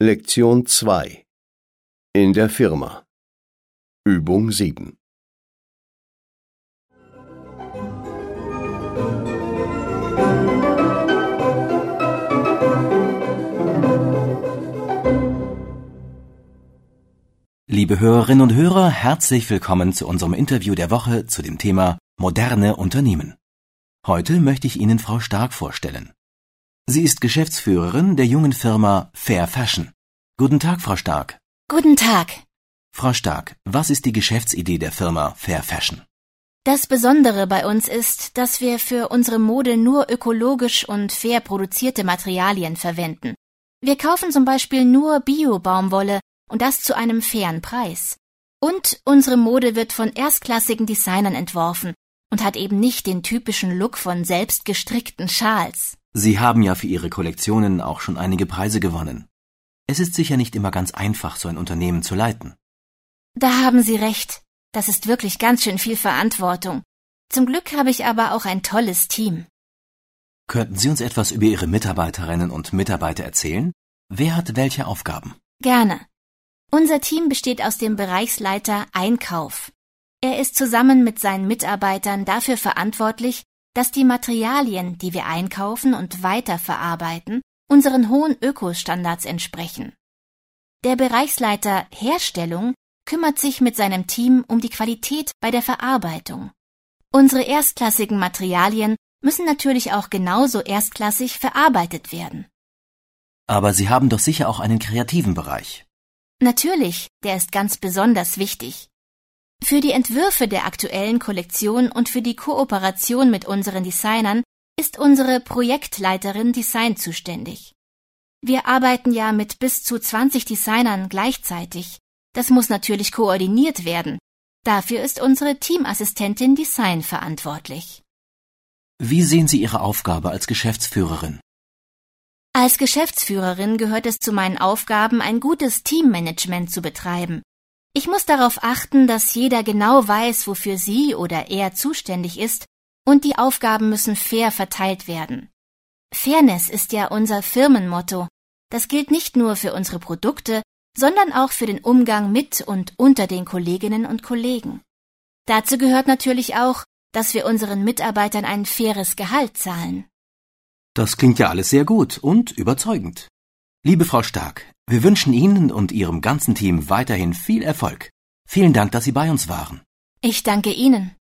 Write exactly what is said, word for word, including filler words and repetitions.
Lektion zwei. In der Firma. Übung sieben. Liebe Hörerinnen und Hörer, herzlich willkommen zu unserem Interview der Woche zu dem Thema moderne Unternehmen. Heute möchte ich Ihnen Frau Stark vorstellen. Sie ist Geschäftsführerin der jungen Firma Fair Fashion. Guten Tag, Frau Stark. Guten Tag. Frau Stark, was ist die Geschäftsidee der Firma Fair Fashion? Das Besondere bei uns ist, dass wir für unsere Mode nur ökologisch und fair produzierte Materialien verwenden. Wir kaufen zum Beispiel nur Bio-Baumwolle und das zu einem fairen Preis. Und unsere Mode wird von erstklassigen Designern entworfen und hat eben nicht den typischen Look von selbst gestrickten Schals. Sie haben ja für Ihre Kollektionen auch schon einige Preise gewonnen. Es ist sicher nicht immer ganz einfach, so ein Unternehmen zu leiten. Da haben Sie recht. Das ist wirklich ganz schön viel Verantwortung. Zum Glück habe ich aber auch ein tolles Team. Könnten Sie uns etwas über Ihre Mitarbeiterinnen und Mitarbeiter erzählen? Wer hat welche Aufgaben? Gerne. Unser Team besteht aus dem Bereichsleiter Einkauf. Er ist zusammen mit seinen Mitarbeitern dafür verantwortlich, dass die Materialien, die wir einkaufen und weiterverarbeiten, unseren hohen Ökostandards entsprechen. Der Bereichsleiter Herstellung kümmert sich mit seinem Team um die Qualität bei der Verarbeitung. Unsere erstklassigen Materialien müssen natürlich auch genauso erstklassig verarbeitet werden. Aber Sie haben doch sicher auch einen kreativen Bereich. Natürlich, der ist ganz besonders wichtig. Für die Entwürfe der aktuellen Kollektion und für die Kooperation mit unseren Designern ist unsere Projektleiterin Design zuständig. Wir arbeiten ja mit bis zu zwanzig Designern gleichzeitig. Das muss natürlich koordiniert werden. Dafür ist unsere Teamassistentin Design verantwortlich. Wie sehen Sie Ihre Aufgabe als Geschäftsführerin? Als Geschäftsführerin gehört es zu meinen Aufgaben, ein gutes Teammanagement zu betreiben. Ich muss darauf achten, dass jeder genau weiß, wofür sie oder er zuständig ist, und die Aufgaben müssen fair verteilt werden. Fairness ist ja unser Firmenmotto. Das gilt nicht nur für unsere Produkte, sondern auch für den Umgang mit und unter den Kolleginnen und Kollegen. Dazu gehört natürlich auch, dass wir unseren Mitarbeitern ein faires Gehalt zahlen. Das klingt ja alles sehr gut und überzeugend. Liebe Frau Stark, wir wünschen Ihnen und Ihrem ganzen Team weiterhin viel Erfolg. Vielen Dank, dass Sie bei uns waren. Ich danke Ihnen.